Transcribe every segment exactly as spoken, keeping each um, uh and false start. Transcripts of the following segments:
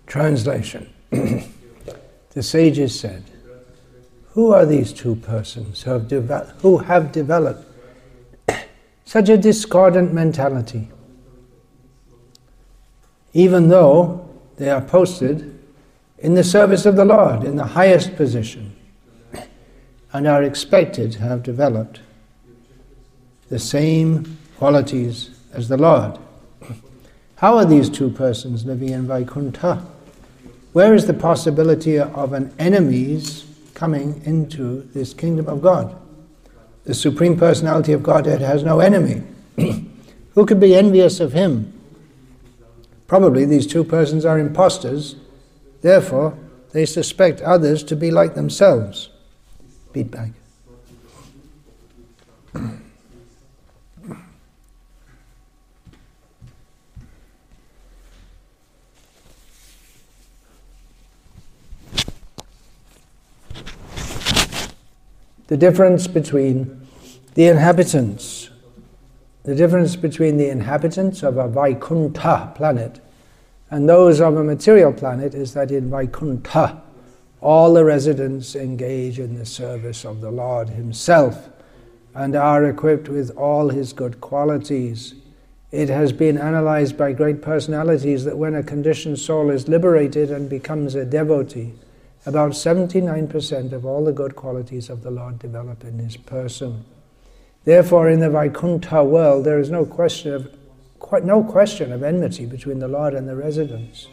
Translation. The sages said, who are these two persons who have, deve- who have developed such a discordant mentality, even though they are posted in the service of the Lord, in the highest position, and are expected to have developed the same qualities as the Lord? How are these two persons living in Vaikuntha? Where is the possibility of an enemy's coming into this kingdom of God? The Supreme Personality of Godhead has no enemy. Who could be envious of him? Probably these two persons are impostors, therefore they suspect others to be like themselves. Feedback. The difference between the inhabitants, the difference between the inhabitants of a Vaikuntha planet and those of a material planet is that in Vaikuntha, all the residents engage in the service of the Lord himself and are equipped with all his good qualities. It has been analyzed by great personalities that when a conditioned soul is liberated and becomes a devotee, about seventy-nine percent of all the good qualities of the Lord develop in his person. Therefore, in the Vaikuntha world, there is no question of quite no question of enmity between the Lord and the residents.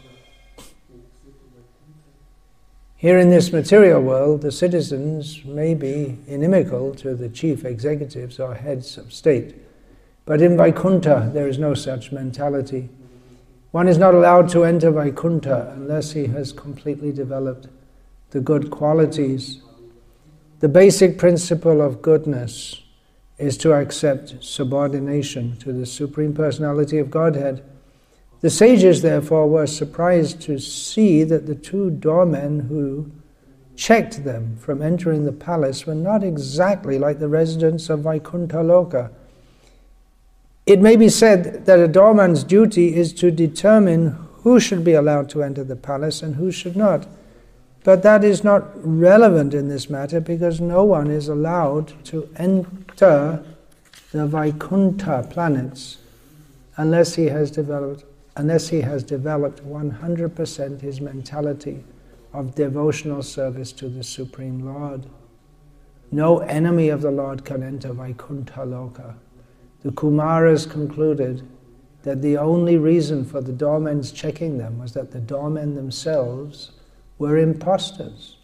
Here in this material world, the citizens may be inimical to the chief executives or heads of state, but in Vaikuntha there is no such mentality. One is not allowed to enter Vaikuntha unless he has completely developed the good qualities. The basic principle of goodness is to accept subordination to the Supreme Personality of Godhead. The sages, therefore, were surprised to see that the two doormen who checked them from entering the palace were not exactly like the residents of Vaikuntha Loka. It may be said that a doorman's duty is to determine who should be allowed to enter the palace and who should not. But that is not relevant in this matter because no one is allowed to enter the Vaikuntha planets unless he has developed unless he has developed one hundred percent his mentality of devotional service to the Supreme Lord. No enemy of the Lord can enter Vaikuntha Loka. The Kumaras concluded that the only reason for the doormen's checking them was that the doormen themselves were impostors.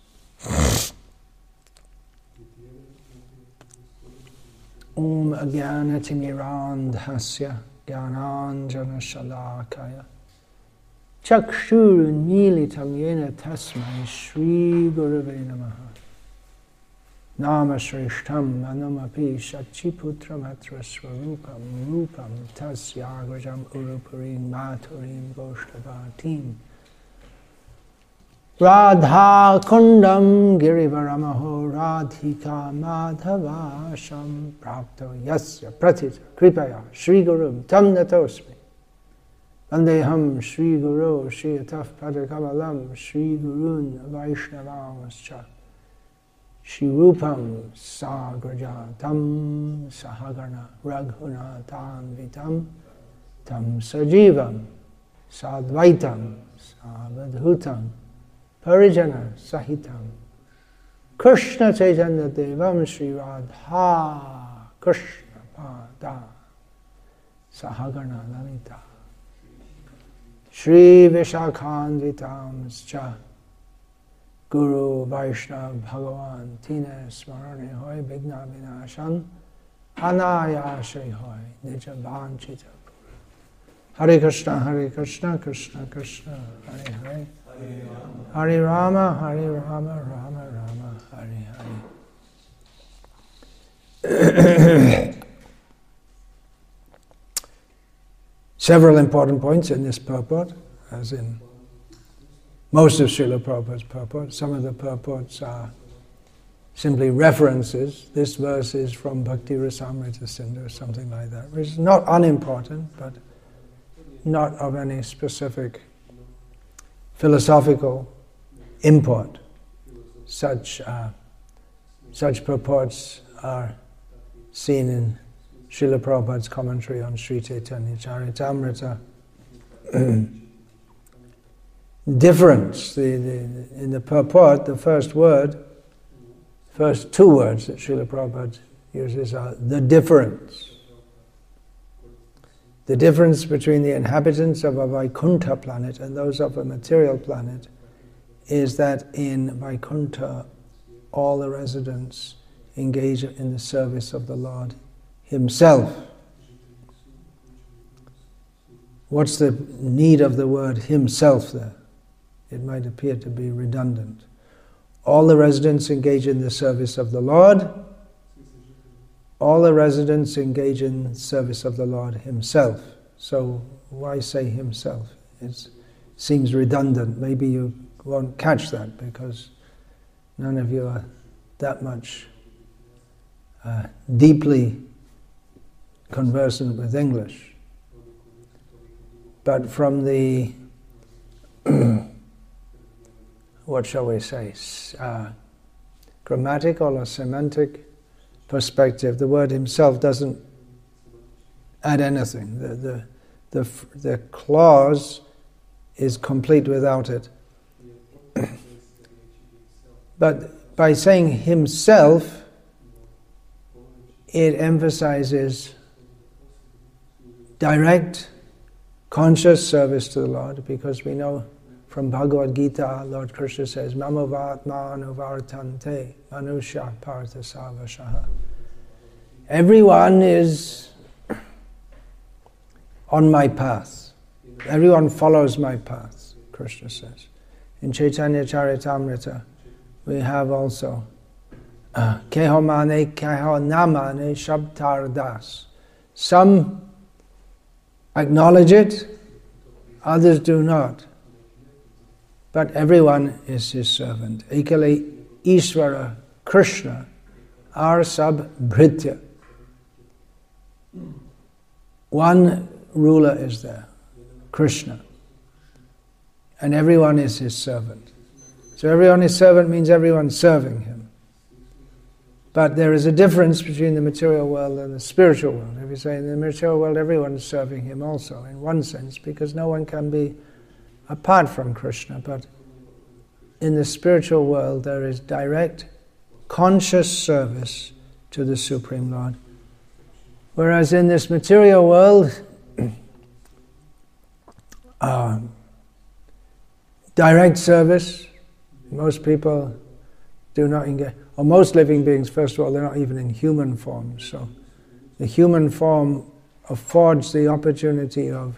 Om Ajnanatimmirandhasya Jnananjana Shalakaya Chakshurunmilitam Yena Tasmai Shri Gurave Namaha Nama Shrishtam Anamapi Shachiputram Atra Swarupam Rupam Tasyagrajam Urupurim Maturim Goshtavatim Radha Kundam Girivaramaho Radhika Madhava Sham Prapto Yasya Pratita Kripaya Shri Gurum Tam Natosmi Vandeham Shri Guru Shri Ataf Padakamalam Shri Gurun Vaishnavamscha Shri Rupam Sagraja Tam Sahagarna Raghuna Tam Vitam Tam Sajivam Sadvaitam Savadhutam Parijana Sahitam Krishna Chaitanya Devam Shri Radha Krishna Pada Sahagana Lalita Shri Vishakhanvitam Scha Guru Vaishnav Bhagavan Tina Smarane Hoy Vigna Vinashan Anayashe Hoy Nija Vanchita Hare Krishna Hare Krishna Krishna Krishna Hare Hare Hare Rama, Hare Rama, Rama Rama, Hare Hare. Several important points in this purport, as in most of Srila Prabhupada's purport. Some of the purports are simply references. This verse is from Bhakti Rasamrita Sindhu, or something like that, which is not unimportant, but not of any specific philosophical import. Such uh, such purports are seen in Srila Prabhupada's commentary on Sri Chaitanya Charitamrita. Difference, the, the, in the purport, the first word, first two words that Srila Prabhupada uses are the difference. The difference between the inhabitants of a Vaikuntha planet and those of a material planet is that in Vaikuntha all the residents engage in the service of the Lord Himself. What's the need of the word Himself there? It might appear to be redundant. All the residents engage in the service of the Lord. All the residents engage in the service of the Lord Himself. So why say Himself? It seems redundant. Maybe you won't catch that because none of you are that much uh, deeply conversant with English. But from the what shall we say, uh, grammatical or semantic perspective, the word Himself doesn't add anything. The, the, the, the clause is complete without it. But by saying Himself, it emphasizes direct, conscious service to the Lord, because we know from Bhagavad Gita, Lord Krishna says, Mama vatma anuvartante manusya partha savashaha. Everyone is on my path. Everyone follows my path, Krishna says. In Chaitanya Charitamrita, we have also Keho mane keho namane shabtar das. Some acknowledge it, others do not. But everyone is His servant. Ekale Ishvara Krishna ar sab bhritya. One ruler is there, Krishna. And everyone is His servant. So everyone is servant means everyone's serving Him. But there is a difference between the material world and the spiritual world. If you say in the material world everyone is serving Him also, in one sense, because no one can be apart from Krishna. But in the spiritual world there is direct, conscious service to the Supreme Lord. Whereas in this material world, uh, direct service, most people do not engage, or most living beings, first of all, they're not even in human form. So the human form affords the opportunity of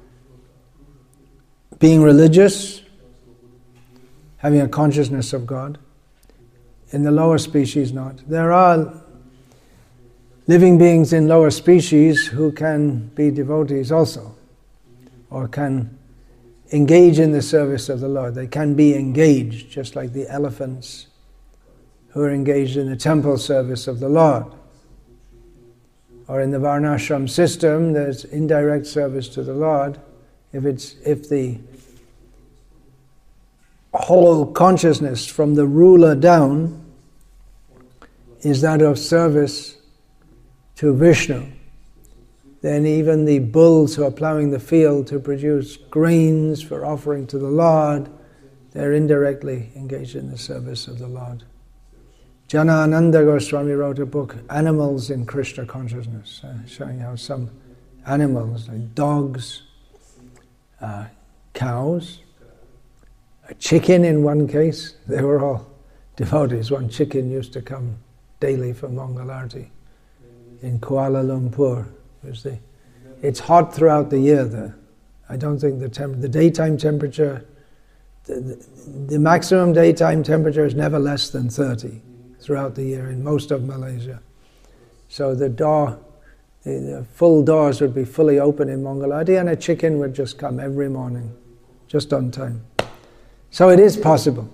being religious, having a consciousness of God. In the lower species, not. There are living beings in lower species who can be devotees also, or can engage in the service of the Lord. They can be engaged, just like the elephants who are engaged in the temple service of the Lord. Or in the Varnashram system, there's indirect service to the Lord. If it's if the whole consciousness from the ruler down is that of service to Vishnu, then even the bulls who are ploughing the field to produce grains for offering to the Lord, they're indirectly engaged in the service of the Lord. Janananda Goswami wrote a book, Animals in Krishna Consciousness, uh, showing how some animals, like dogs, uh, cows, a chicken in one case, they were all devotees. One chicken used to come daily for Mangalarti in Kuala Lumpur. It was the, it's hot throughout the year there. I don't think the temp- the daytime temperature, the, the, the maximum daytime temperature is never less than thirty throughout the year in most of Malaysia. So the door, the, the full doors would be fully open in Mangalarti, and a chicken would just come every morning, just on time. So it is possible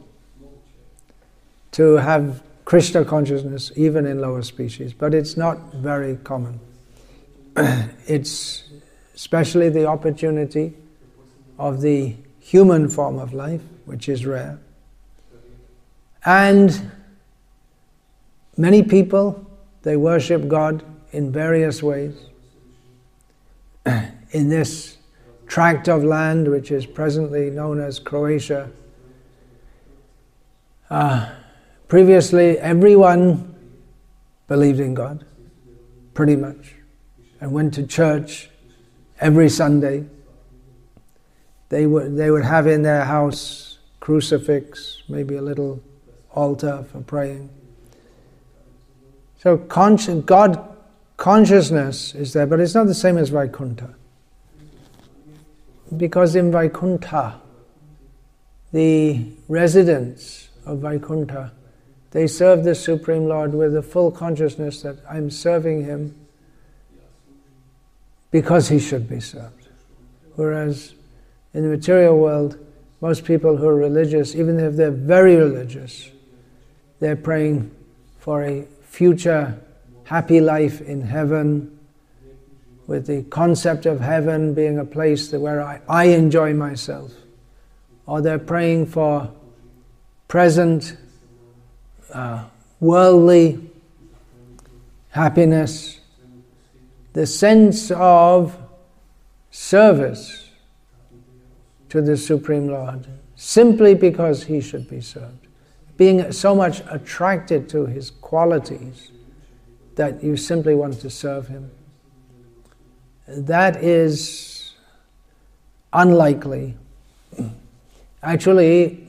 to have Krishna consciousness even in lower species, but it's not very common. It's especially the opportunity of the human form of life, which is rare. And many people, they worship God in various ways. In this tract of land, which is presently known as Croatia, uh, previously everyone believed in God, pretty much, and went to church every Sunday. They would, they would have in their house crucifix, maybe a little altar for praying. So consci- God consciousness is there, but it's not the same as Vaikuntha. Because in Vaikuntha, the residents of Vaikuntha, they serve the Supreme Lord with the full consciousness that I'm serving Him because He should be served. Whereas in the material world, most people who are religious, even if they're very religious, they're praying for a future happy life in heaven, with the concept of heaven being a place that where I, I enjoy myself. Or they're praying for present uh, worldly happiness, the sense of service to the Supreme Lord, simply because He should be served. Being so much attracted to His qualities that you simply want to serve Him. That is unlikely. Actually,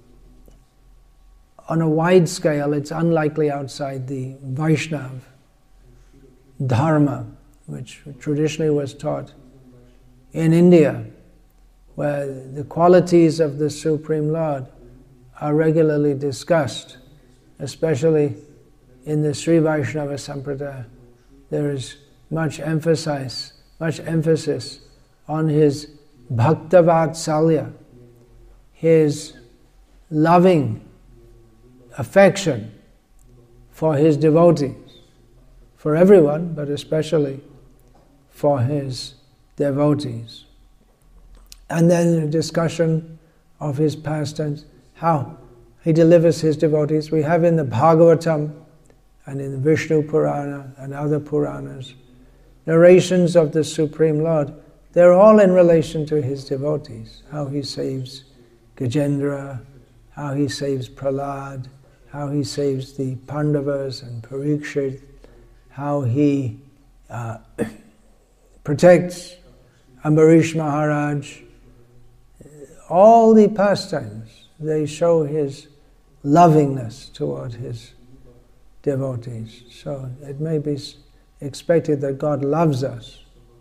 on a wide scale, it's unlikely outside the Vaishnava Dharma, which traditionally was taught in India, where the qualities of the Supreme Lord are regularly discussed, especially in the Sri Vaishnava Sampradaya. There is much emphasis, much emphasis on His Bhaktavatsalya, His loving affection for His devotees, for everyone, but especially for His devotees. And then a discussion of His pastimes, how He delivers His devotees. We have in the Bhagavatam and in the Vishnu Purana and other Puranas narrations of the Supreme Lord. They're all in relation to His devotees, how He saves Gajendra, how He saves Prahlad, how He saves the Pandavas and Parikshit, how He uh, protects Ambarish Maharaj. All the pastimes, they show His lovingness toward His devotees. So it may be expected that God loves us,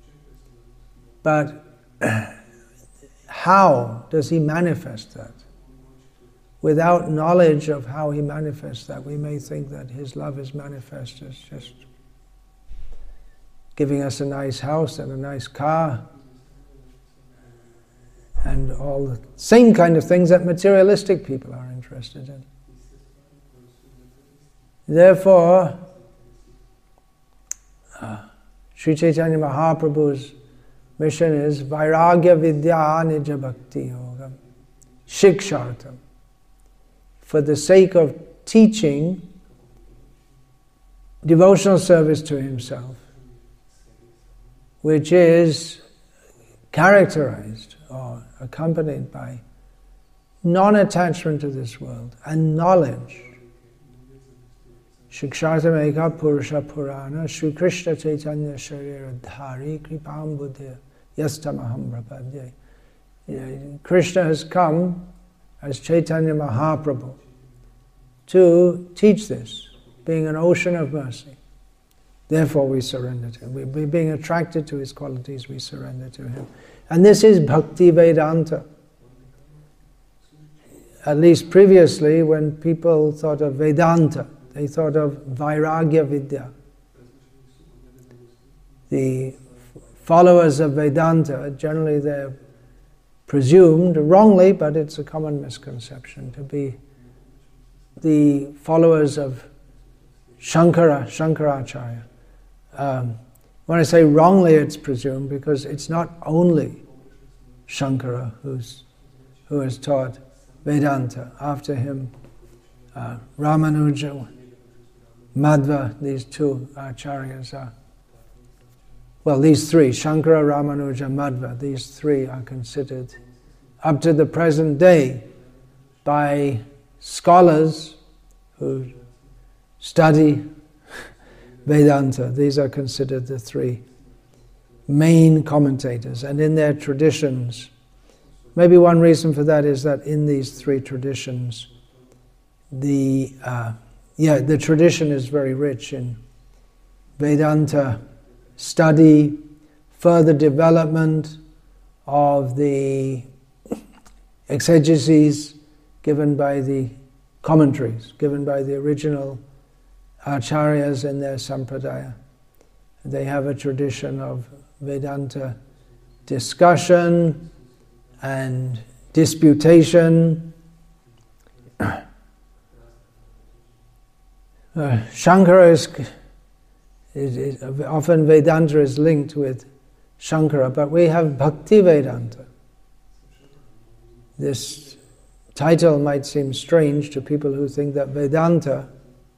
but how does He manifest that? Without knowledge of how He manifests that, we may think that His love is manifest as just giving us a nice house and a nice car and all the same kind of things that materialistic people are interested in. Therefore, uh, Sri Chaitanya Mahaprabhu's mission is Vairagya Vidya Nija Bhakti Yoga, Shikshartam, for the sake of teaching devotional service to Himself, which is characterized or accompanied by non-attachment to this world and knowledge. Shikshartam Eka Purusha Purana Sri Krishna Chaitanya Sharira Dhari Kripam Buddha Yastamaham Prapadya. Krishna has come as Chaitanya Mahaprabhu to teach this, being an ocean of mercy. Therefore we surrender to Him. We, being attracted to His qualities, we surrender to Him. And this is Bhakti Vedanta. At least previously, when people thought of Vedanta, they thought of Vairagya Vidya. The followers of Vedanta, generally they're presumed, wrongly, but it's a common misconception, to be the followers of Shankara, Shankaracharya. Um, when I say wrongly, it's presumed because it's not only Shankara who's who has taught Vedanta. After him, uh, Ramanuja, Madhva, these two acharyas are, well, these three, Shankara, Ramanuja, Madhva, these three are considered, up to the present day, by scholars who study Vedanta. These are considered the three main commentators. And in their traditions, maybe one reason for that is that in these three traditions, the uh, yeah, the tradition is very rich in Vedanta study, further development of the exegeses given by the commentaries, given by the original acharyas in their sampradaya. They have a tradition of Vedanta discussion and disputation. Uh, Shankara is, is, is, often Vedanta is linked with Shankara, but we have Bhakti Vedanta. This title might seem strange to people who think that Vedanta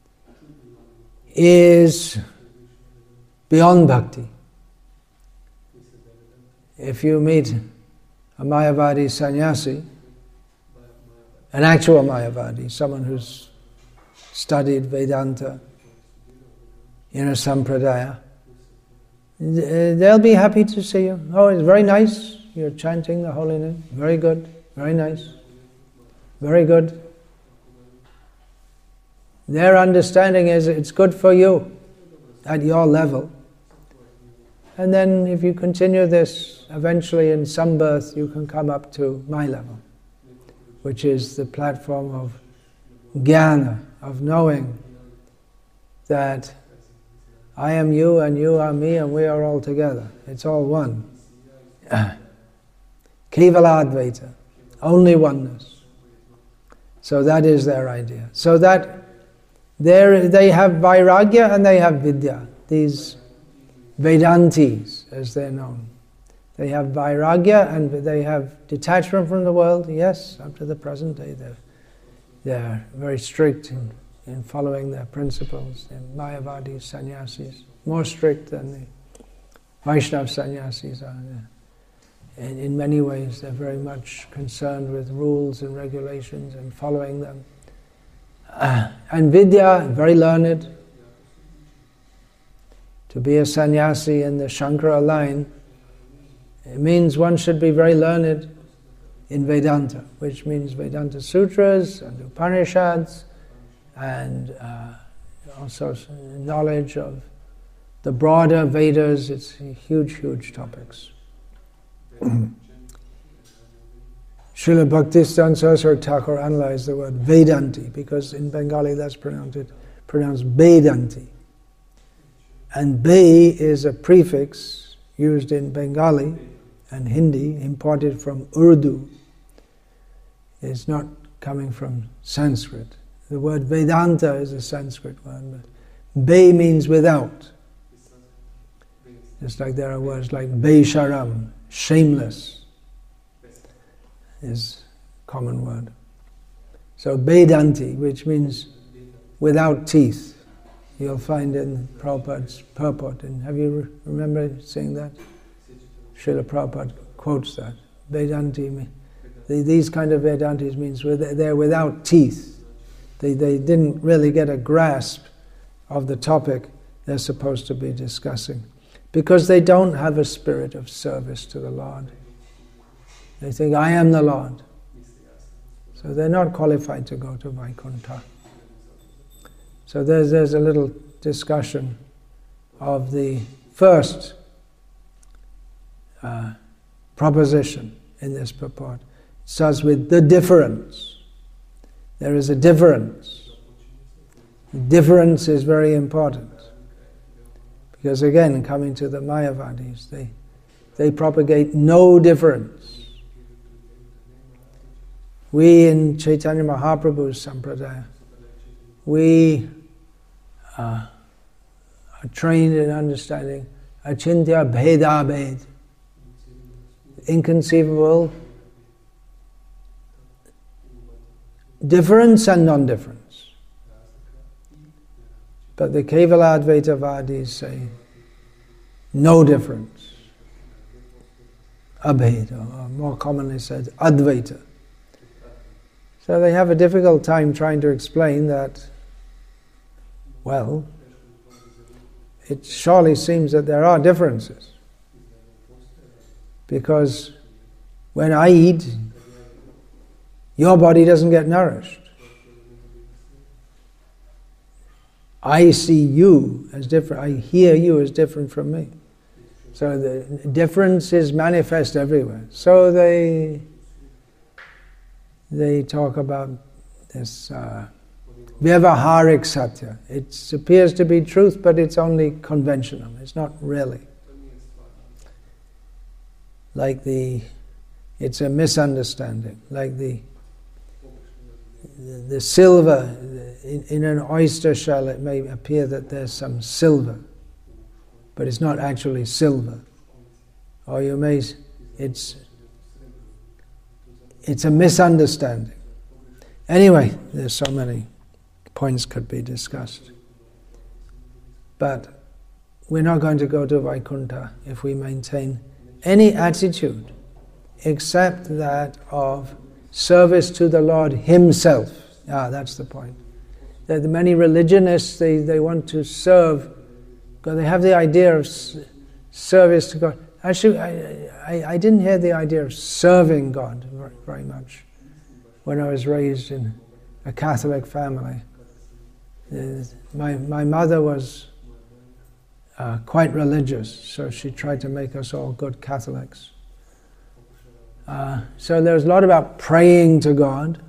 is beyond bhakti. If you meet a Mayavadi sannyasi, an actual Mayavadi, someone who's studied Vedanta in a sampradaya, they'll be happy to see you. Oh, it's very nice, you're chanting the holy name. Very good, very nice, very good. Their understanding is it's good for you at your level. And then if you continue this, eventually in some birth you can come up to my level, which is the platform of jnana, of knowing that I am you and you are me and we are all together. It's all one. Kevala Advaita, only oneness. So that is their idea. So that there they have Vairagya and they have Vidya, these Vedantis, as they're known. They have Vairagya and they have detachment from the world, yes, up to the present day. They're, they're very strict in, in following their principles. The Mayavadi sannyasis, more strict than the Vaishnava sannyasis are. And in many ways, they're very much concerned with rules and regulations and following them. Uh, and Vidya, very learned. To be a sannyasi in the Shankara line, it means one should be very learned in Vedanta, which means Vedanta sutras and Upanishads, and uh, also knowledge of the broader Vedas. It's huge, huge topics. Srila Bhaktisiddhanta Saraswati Thakur analyzed the word Vedanti, because in Bengali that's pronounced, pronounced Vedanti. And Be is a prefix used in Bengali and Hindi, imported from Urdu. It's not coming from Sanskrit. The word Vedanta is a Sanskrit word, but Be means without. Just like there are words like Beisharam, shameless, is a common word. So Vedanti, which means without teeth. You'll find in Prabhupada's purport. And have you re- remember seeing that? Srila Prabhupada quotes that. Vedanti, they, these kind of Vedantis means they're without teeth. They, they didn't really get a grasp of the topic they're supposed to be discussing, because they don't have a spirit of service to the Lord. They think, I am the Lord. So they're not qualified to go to Vaikuntha. So there's, there's a little discussion of the first uh, proposition in this purport. It starts with the difference. There is a difference. The difference is very important. Because again, coming to the Mayavadis, they, they propagate no difference. We in Chaitanya Mahaprabhu's Sampradaya, we uh, are trained in understanding Achintya Bheda Bhed, inconceivable difference and non-difference. But the Kevala Advaitavadis say no difference. Abheda, or more commonly said Advaita. So they have a difficult time trying to explain that, well, it surely seems that there are differences. Because when I eat, your body doesn't get nourished. I see you as different, I hear you as different from me. So the difference is manifest everywhere. So they they talk about this uh, Vyavaharik Satya. It appears to be truth, but it's only conventional. It's not really. Like the, it's a misunderstanding. Like the the, the silver, in, in an oyster shell it may appear that there's some silver, but it's not actually silver. Or you may, it's, it's a misunderstanding. Anyway, there's so many points could be discussed. But we're not going to go to Vaikuntha if we maintain any attitude except that of service to the Lord Himself. Ah, that's the point. That the many religionists, they, they want to serve, because they have the idea of s- service to God. Actually, I, I, I didn't hear the idea of serving God very, very much when I was raised in a Catholic family. Uh, my, my mother was uh, quite religious, so she tried to make us all good Catholics. Uh, so there's a lot about praying to God,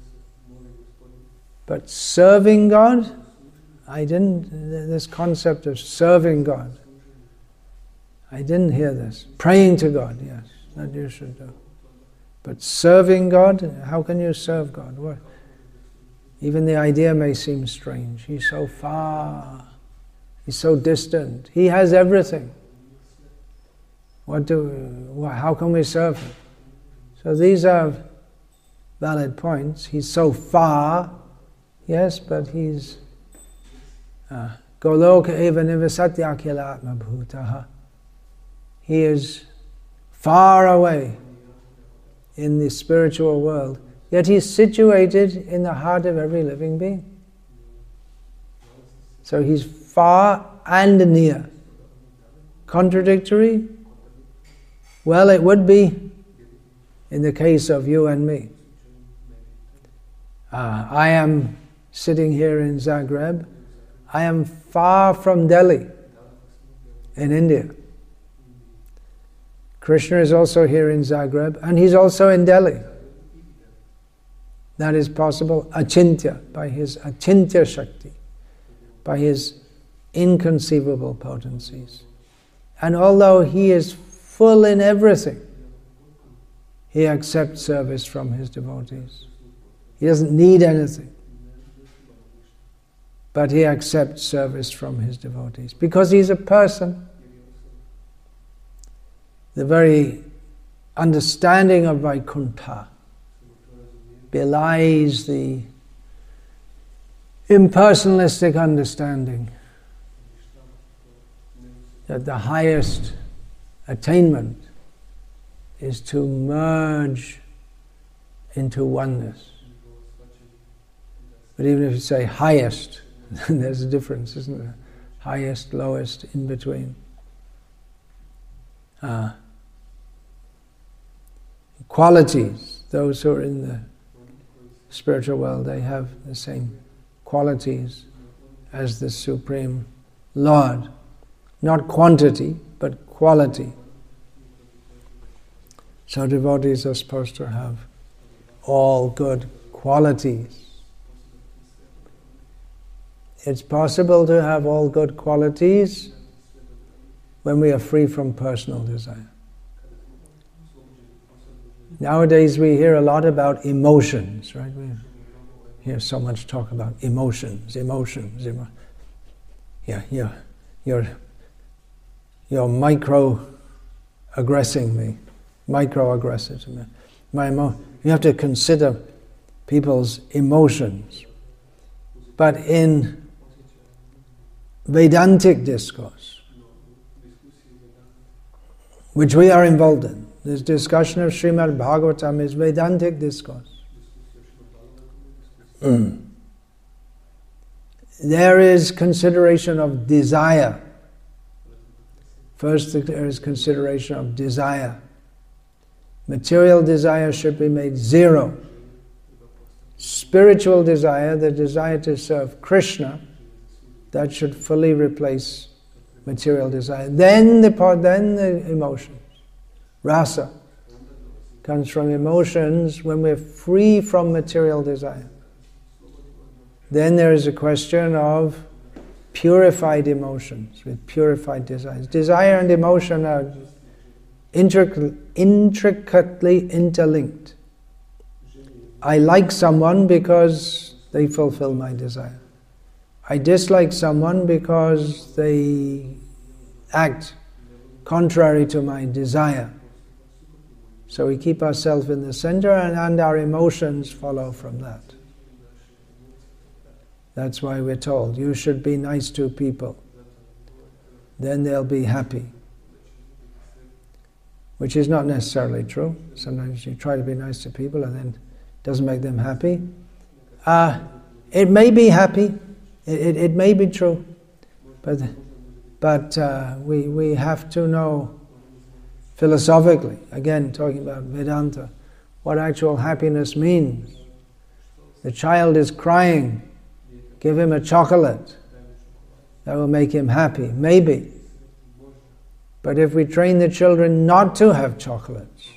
but serving God, I didn't, this concept of serving God, I didn't hear this. Praying to God, yes, that you should do. But serving God, how can you serve God? What? Even the idea may seem strange. He's so far, He's so distant, He has everything. What do? How can we serve Him? So these are valid points. He's so far, yes, but He's Goloka eva nivasatya akhila atma bhutaha. He is far away in the spiritual world, yet He's situated in the heart of every living being. So He's far and near. Contradictory? Well, it would be in the case of you and me. Uh, I am sitting here in Zagreb. I am far from Delhi, in India. Krishna is also here in Zagreb, and He's also in Delhi. That is possible, achintya, by His achintya shakti, by His inconceivable potencies. And although He is full in everything, He accepts service from His devotees. He doesn't need anything, but He accepts service from His devotees because He's a person. The very understanding of Vaikuntha belies the impersonalistic understanding that the highest attainment is to merge into oneness. But even if you say highest, there's a difference, isn't there? Highest, lowest, in between. Uh, qualities, those who are in the spiritual world, they have the same qualities as the Supreme Lord. Not quantity, but quality. So devotees are supposed to have all good qualities. It's possible to have all good qualities when we are free from personal desire. Nowadays we hear a lot about emotions, right? We hear so much talk about emotions, emotions, emo- yeah, yeah, you're, you're micro-aggressing me, micro-aggressive to me. My emo- you have to consider people's emotions. But in Vedantic discourse, which we are involved in, this discussion of Srimad Bhagavatam is Vedantic discourse. Mm. There is consideration of desire. First, there is consideration of desire. Material desire should be made zero. Spiritual desire, the desire to serve Krishna, that should fully replace material desire. Then the part, then the emotions. Rasa comes from emotions when we're free from material desire. Then there is a question of purified emotions with purified desires. Desire and emotion are intric- intricately interlinked. I like someone because they fulfill my desire. I dislike someone because they act contrary to my desire. So we keep ourselves in the center, and, and our emotions follow from that. That's why we're told, you should be nice to people. Then they'll be happy. Which is not necessarily true. Sometimes you try to be nice to people and then it doesn't make them happy. Uh, it may be happy. It, it, it may be true. But, but uh, we, we have to know philosophically, again talking about Vedanta, what actual happiness means. The child is crying. Give him a chocolate. That will make him happy. Maybe. But if we train the children not to have chocolates,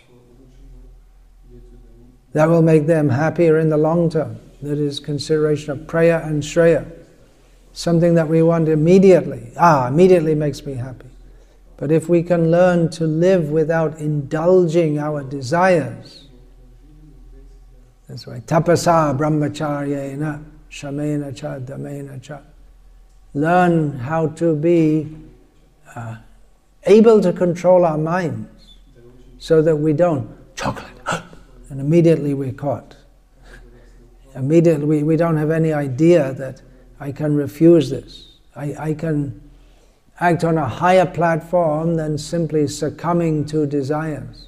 that will make them happier in the long term. That is consideration of praya and shreya. Something that we want immediately. Ah, immediately makes me happy. But if we can learn to live without indulging our desires, that's why tapasa brahmacharyena shamena cha damena cha. Learn how to be uh, able to control our minds so that we don't chocolate and immediately we're caught. Immediately we, we don't have any idea that I can refuse this. I, I can act on a higher platform than simply succumbing to desires.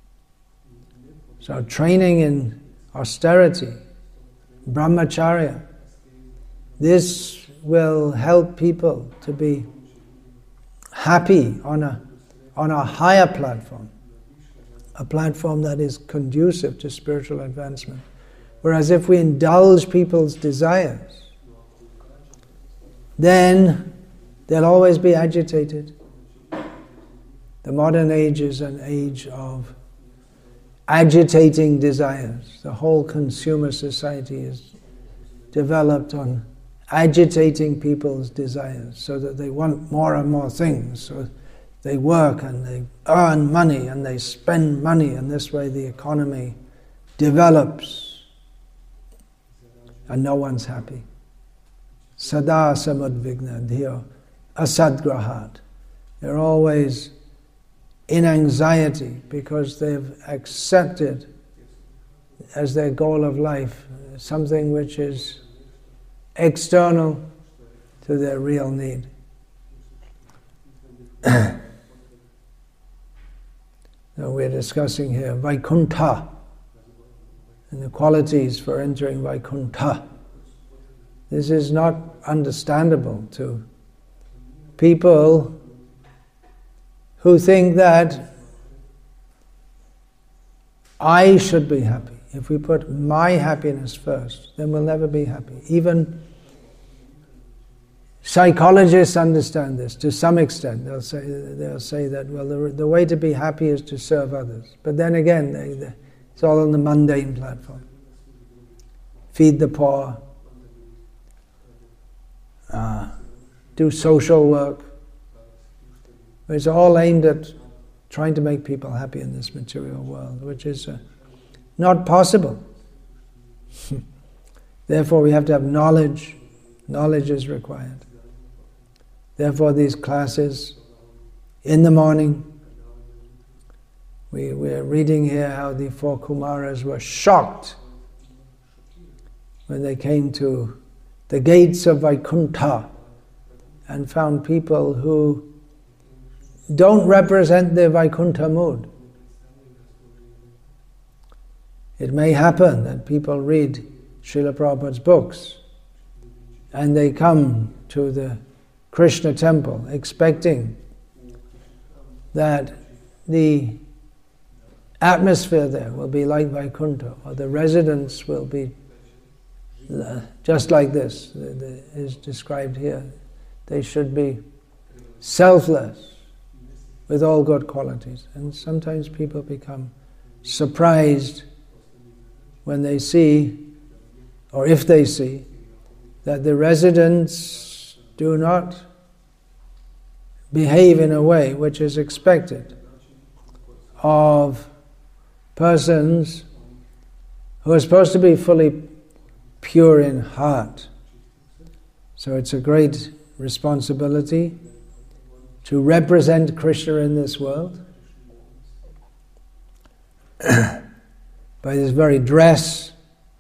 So training in austerity, brahmacharya, this will help people to be happy on a, on a higher platform, a platform that is conducive to spiritual advancement. Whereas if we indulge people's desires, then they'll always be agitated. The modern age is an age of agitating desires. The whole consumer society is developed on agitating people's desires so that they want more and more things. So they work and they earn money and they spend money, and this way the economy develops and no one's happy. Sada samadvigna dhiyo asadgrahat. They're always in anxiety because they've accepted as their goal of life something which is external to their real need. So we're discussing here Vaikuntha and the qualities for entering Vaikuntha. This is not understandable to people who think that I should be happy. If we put my happiness first, then we'll never be happy. Even psychologists understand this to some extent. They'll say they'll say that, well, the, the way to be happy is to serve others. But then again, they, they, it's all on the mundane platform. Feed the poor, uh, do social work. It's all aimed at trying to make people happy in this material world, which is uh, not possible. Therefore, we have to have knowledge. Knowledge is required. Therefore, these classes in the morning, we, we're reading here how the four Kumaras were shocked when they came to the gates of Vaikuntha and found people who don't represent the Vaikuntha mood. It may happen that people read Srila Prabhupada's books and they come to the Krishna temple expecting that the atmosphere there will be like Vaikuntha, or the residents will be uh, just like this, the, the, is described here. They should be selfless, with all good qualities. And sometimes people become surprised when they see, or if they see, that the residents do not behave in a way which is expected of persons who are supposed to be fully pure in heart. So it's a great responsibility to represent Krishna in this world. By this very dress,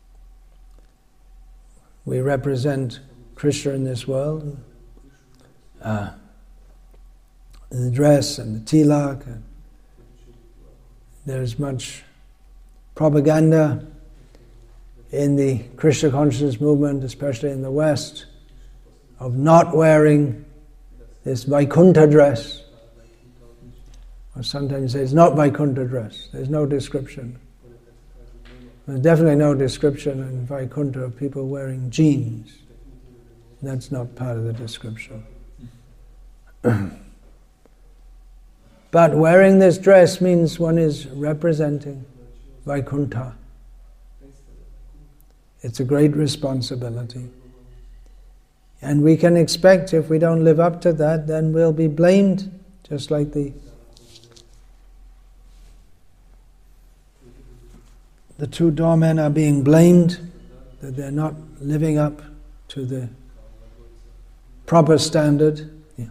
we represent Krishna in this world. Uh, the dress and the tilak. And there's much propaganda in the Krishna consciousness movement, especially in the West, of not wearing this Vaikuntha dress. Or sometimes say it's not Vaikuntha dress. There's no description. There's definitely no description in Vaikuntha of people wearing jeans. That's not part of the description. But wearing this dress means one is representing Vaikuntha. It's a great responsibility. And we can expect, if we don't live up to that, then we'll be blamed, just like the the two doormen are being blamed, that they're not living up to the proper standard. Yeah.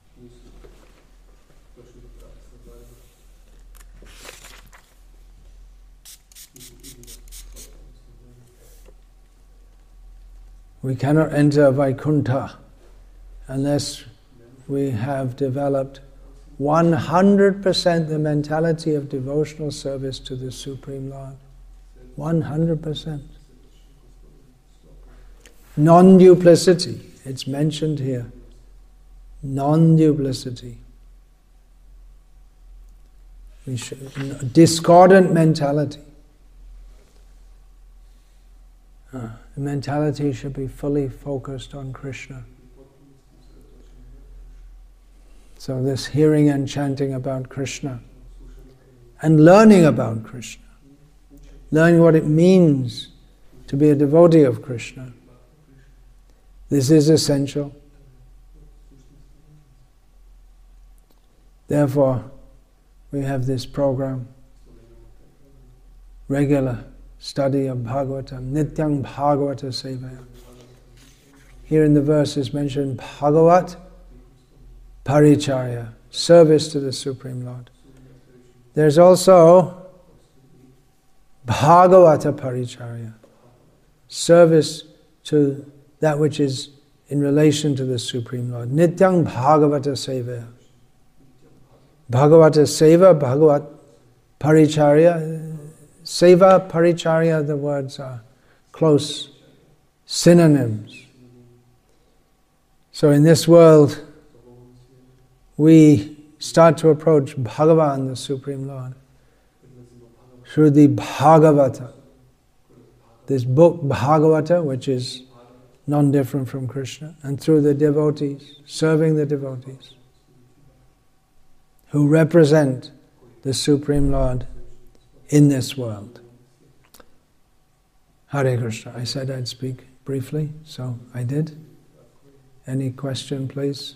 We cannot enter Vaikuntha unless we have developed one hundred percent the mentality of devotional service to the Supreme Lord. one hundred percent. Non-duplicity, it's mentioned here. Non-duplicity. We should, discordant mentality. Uh, the mentality should be fully focused on Krishna. So this hearing and chanting about Krishna and learning about Krishna, learning what it means to be a devotee of Krishna, this is essential. Therefore, we have this program, regular study of Bhagavatam, Nityam Bhagavata Sevaya. Here in the verse is mentioned Bhagavat Paricharya, service to the Supreme Lord. There's also Bhagavata Paricharya, service to that which is in relation to the Supreme Lord. Nityam Bhagavata Sevaya. Bhagavata Seva, Bhagavat Paricharya. Seva, Paricharya, the words are close synonyms. So in this world, we start to approach Bhagavan, the Supreme Lord, through the Bhagavata. This book, Bhagavata, which is non-different from Krishna, and through the devotees, serving the devotees, who represent the Supreme Lord in this world. Hare Krishna. I said I'd speak briefly, so I did. Any question, please?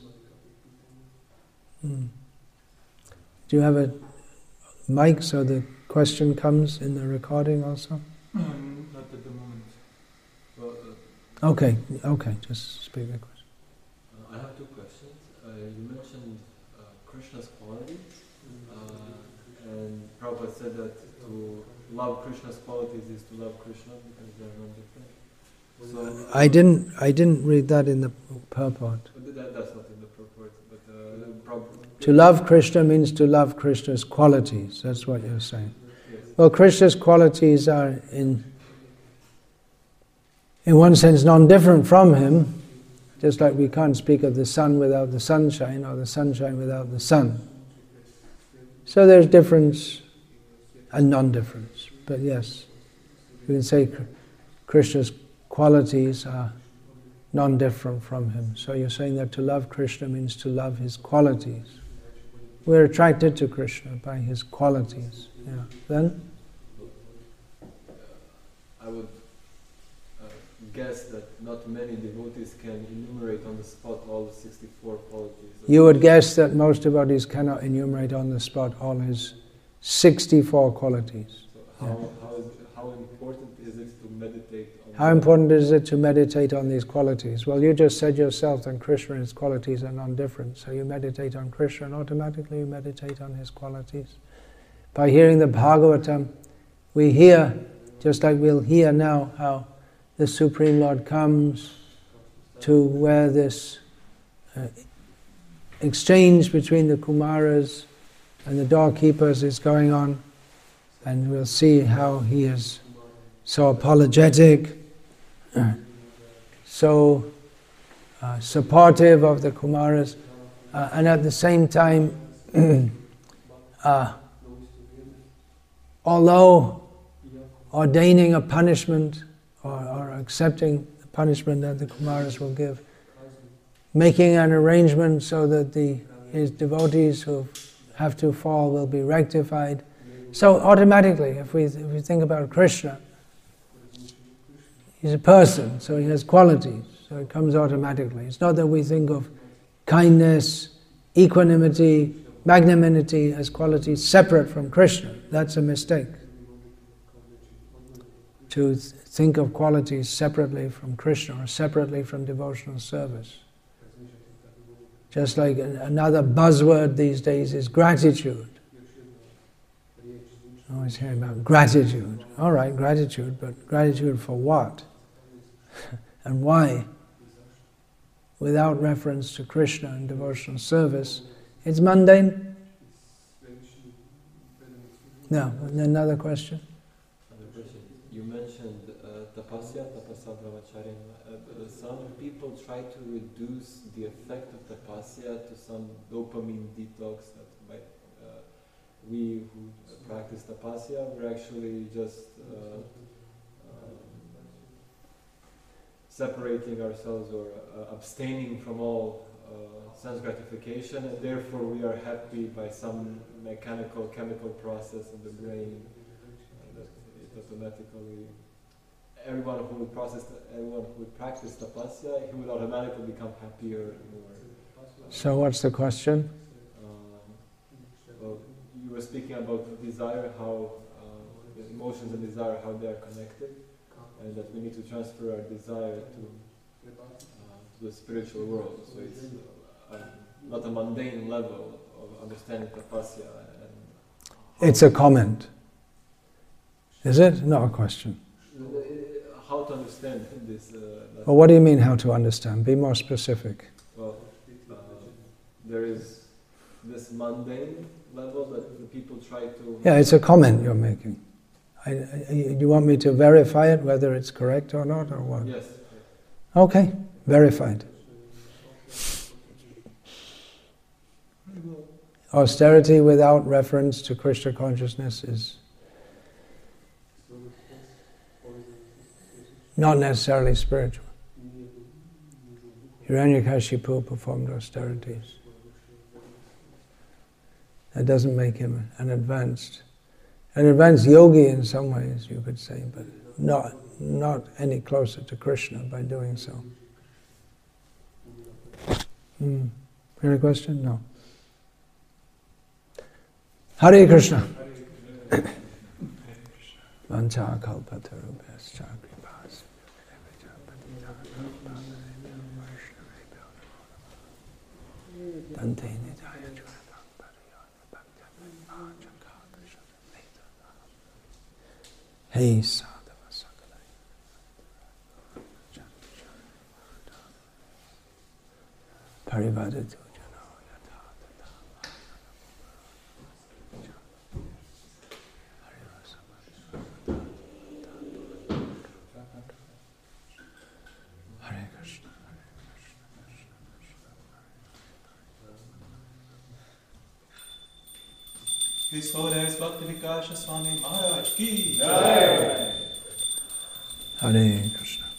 Hmm. Do you have a mic so the question comes in the recording also? Um, not at the moment. Well, uh, okay, okay, just speak the question. Uh, I have two questions. Uh, you mentioned uh, Krishna's qualities, uh, and Prabhupada said that to love Krishna's qualities is to love Krishna because they are not different. So I didn't. I didn't read that in the purport. That, that's not in the purport, but uh, probably. To love Krishna means to love Krishna's qualities. That's what you're saying. Yes. Well, Krishna's qualities are in, in one sense, non-different from him. Just like we can't speak of the sun without the sunshine, or the sunshine without the sun. So there's difference and non-difference. But yes, we can say Krishna's qualities are non-different from him. So you're saying that to love Krishna means to love his qualities. We're attracted to Krishna by his qualities. Yeah. Then? I would uh, guess that not many devotees can enumerate on the spot all the sixty-four qualities. You would guess that most devotees cannot enumerate on the spot all his sixty-four qualities. So how, yeah. how, is, how important is it to meditate on How important is it to meditate on these qualities? Well, you just said yourself that Krishna and his qualities are non-different. So you meditate on Krishna and automatically you meditate on his qualities. By hearing the Bhagavatam, we hear, just like we'll hear now, how the Supreme Lord comes to where this uh, exchange between the Kumaras and the doorkeepers is going on. And we'll see how he is so apologetic, so uh, supportive of the Kumaras, uh, and at the same time, uh, although ordaining a punishment or, or accepting the punishment that the Kumaras will give, making an arrangement so that the his devotees who have to fall will be rectified. So automatically, if we if we think about Krishna, he's a person, so he has qualities, so it comes automatically. It's not that we think of kindness, equanimity, magnanimity as qualities separate from Krishna. That's a mistake. To th- think of qualities separately from Krishna or separately from devotional service. Just like another buzzword these days is gratitude. I always hear about gratitude. All right, gratitude, but gratitude for what? And why? Without reference to Krishna and devotional service, it's mundane. Now, another question? Another question. You mentioned uh, tapasya, tapasya brahmacharya. Uh, some people try to reduce the effect of tapasya to some dopamine detox that might, uh, we who practice tapasya, we're actually just uh, um, separating ourselves or uh, abstaining from all uh, sense gratification, and therefore we are happy by some mechanical, chemical process in the brain uh, that it automatically. Everyone who would process, everyone who would practice tapasya, he would automatically become happier and more. So what's the question? Um, well, you were speaking about desire, how uh, the emotions and desire, how they are connected, and that we need to transfer our desire to, uh, to the spiritual world. So it's uh, not a mundane level of understanding tapasya. And it's a comment. Is it? Not a question. How to understand this? Uh, well, what do you mean how to understand? Be more specific. Well, uh, there is this mundane level that the people try to... Yeah, it's a comment you're making. I, I, you want me to verify it, whether it's correct or not, or what? Yes. Okay, verified. Austerity without reference to Krishna consciousness is not necessarily spiritual. Hiranyakashipu performed austerities. That doesn't make him an advanced, an advanced yogi in some ways, you could say, but not not any closer to Krishna by doing so. Hmm. Any question? No. Hare Krishna. Vancha kalpatarubhyascha kripas. Dante nidaya junatam pariyana bhakta Hey sadhava sakalaya Parivadatu. Hare Krishna. His Holiness Bhaktivedanta Swami Maharaj ki Jai. Hare Krishna.